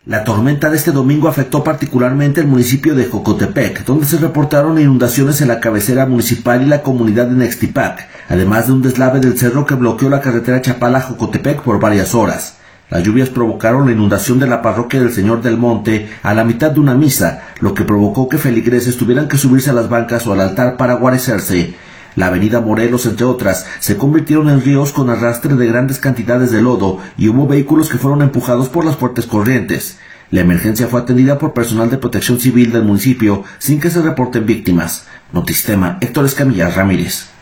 La tormenta de este domingo afectó particularmente el municipio de Jocotepec, donde se reportaron inundaciones en la cabecera municipal y la comunidad de Nextipac, además de un deslave del cerro que bloqueó la carretera Chapala-Jocotepec por varias horas. Las lluvias provocaron la inundación de la parroquia del Señor del Monte a la mitad de una misa, lo que provocó que feligreses tuvieran que subirse a las bancas o al altar para guarecerse. La avenida Morelos, entre otras, se convirtieron en ríos con arrastre de grandes cantidades de lodo y hubo vehículos que fueron empujados por las fuertes corrientes. La emergencia fue atendida por personal de protección civil del municipio sin que se reporten víctimas. Notistema, Héctor Escamilla Ramírez.